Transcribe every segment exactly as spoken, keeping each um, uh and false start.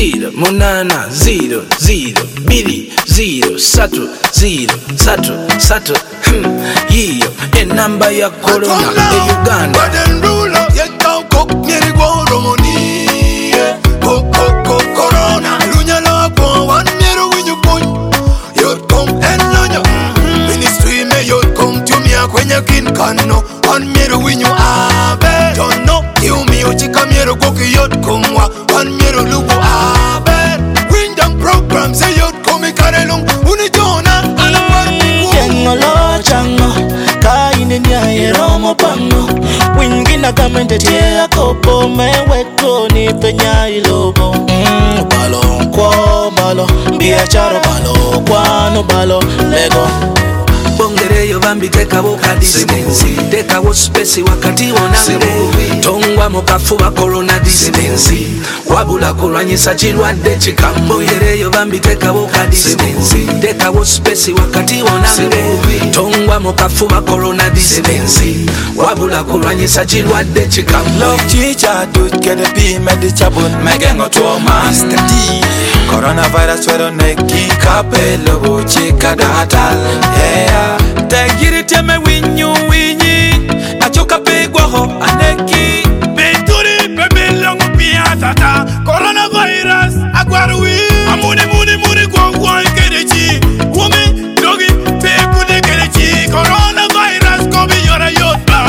zero munana zero zero biri zero satu zero satu satu hmm yiyo enamba ya corona e Uganda baden ruler yekau kok nyeri goromoni kok kok kok corona lunyala ko wan mero winyu boy yot kom enonya ministry me yot kom tumia kwenye kin kano wan mero winyu abe don't know you me ochika mero koki yot komwa wan mero lugu abe windam program say yot komi karelung unijona Yengolo chango kaine nyaye romo pango wingina kamente tia kopo meweko ni penya ilobo mm, balo kwa balo biashara balo kwa no balo lego bongereyo bambi tekawo distance tekawo space wakati wonange tongwa mukafuba corona distance wabula kulwanyisa kirwadde kikambo yereyo bambi tekawo distance tekawo space wakati wonange tongwa mukafuba corona distance wabula kulwanyisa kirwadde kikambo love chicha dut kene pi medichabun megengo to master D coronavirus wero neki kapelo bo chika data yeah Tegiri teme winyu winyi Achoka pegwa ho aneki Benturi bebe longu pia tata Coronavirus agwarui Amune mune mune kwa kwa kerechi Wome dogi peku de kerechi Coronavirus kobi yora yota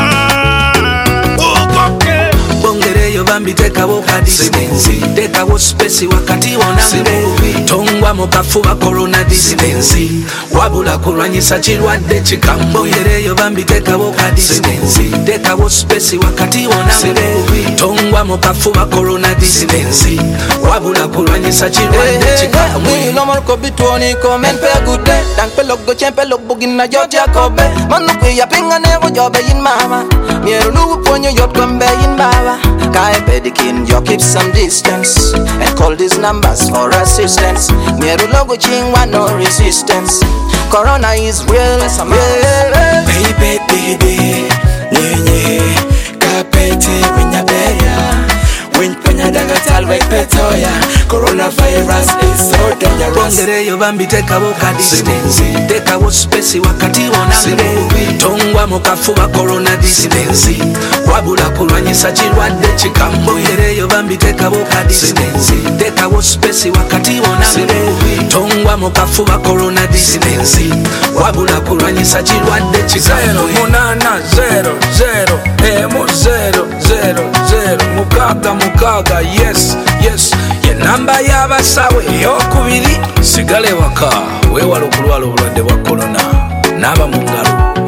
Ukoke bongereyo bambi tekawo distance tekawo space wakati wonange tongwa mukafuba corona distance wabula kulwanyisa kirwadde kikambo yereyo bambi tekawo distance tekawo space wakati wonange tongwa mukafuba corona distance wabula kulwanyisa kirwadde kikambo mwilo marko bitwoni komen pe good day dank pe logo chempe logo gina jot yakobe manu ku ya pinga nevo jobe yin mama miero lugu ponyo yot kombe yin baba kai pedikin yo keep some distance and call these numbers for assistance miero logo chingwa no resistance corona is real as a real baby baby lenye kapete winya beya win penya daga talwe petoya coronavirus is so dangerous bongereyo bambi tekawo distance tekawo space wakati wonange tongwa mukafuba corona distance wabula kulwanyisa kirwadde kikambo yereyo bambi tekawo distance tekawo space wakati wonange tongwa mukafuba corona distance wabula kulwanyisa kirwadde kikambo munana zero zero emu zero zero zero mukaga mukaga yes yes ye namba y'abasawe eyokubiri sigale waka weewala okulwala obulwadde bwa corona naaba mu ngalo